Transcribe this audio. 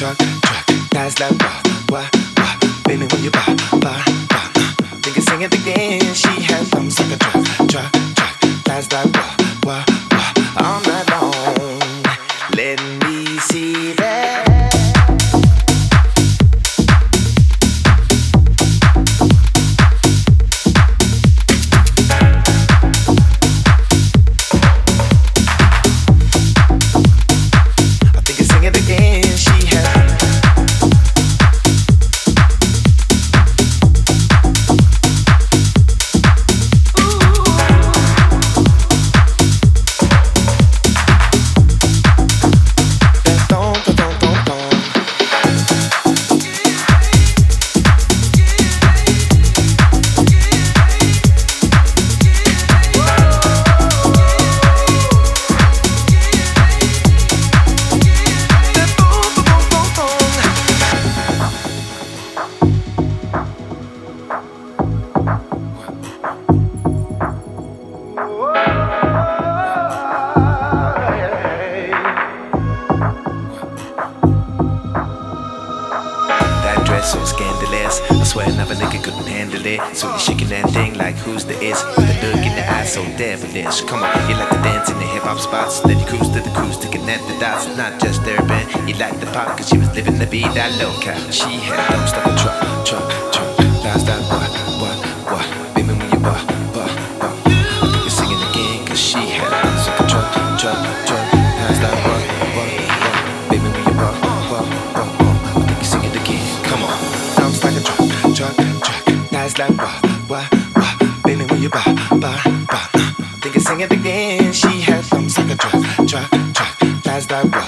truck, that's like wah. Baby, when you bah. Think it's singing again. She has thumbs like a truck, that's like wah. All night long, let me see that. So scandalous, I swear another nigga couldn't handle it. So you shaking that thing like who's the is? With a look in the eyes so devilish. Come on, you like to dance in the hip hop spots. Then you cruise to the cruise to connect the dots. Not just urban, you like the pop cause she was living the beat that loca. She had a dumb stuff, a truck. That's that what? Baby when you bah. I think you're singing again cause she had a dumb stuff, a truck. That's that what? Baby when you bah. I think you're singing again. Come on. Sounds like a truck, that's like wah. Baby, when you bah. I think it's singing again. She has thumbs like a truck, that's like wah.